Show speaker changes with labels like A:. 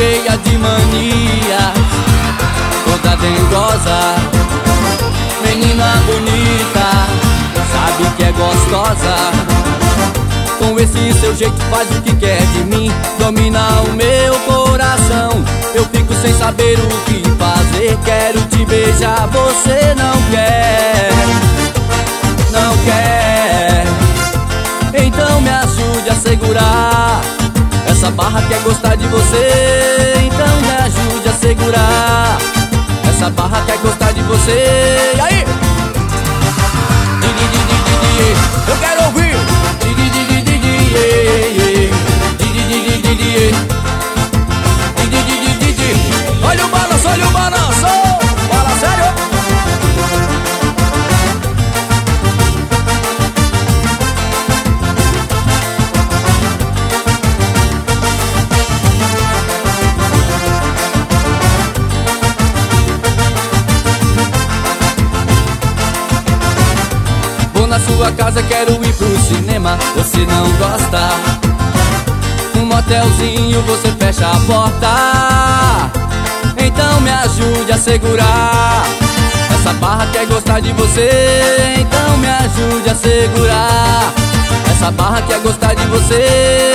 A: cheia de mania, toda dengosa, menina bonita, sabe que é gostosa. Com esse seu jeito faz o que quer de mim, domina o meu coração. Eu fico sem saber o que fazer, quero te beijar, você não quer, não quer. Então me ajude a segurar essa barra que é gostar de você. Então me ajude a segurar essa barra que é gostar de você. E aí? Eu quero ouvir. Olha o balanço, olha o balanço. Fala sério. Vou na sua casa, quero ir pro cinema, você não gosta. Um motelzinho, você fecha a porta. Então me ajude a segurar essa barra que é gostar de você. Então me ajude a segurar essa barra que é gostar de você.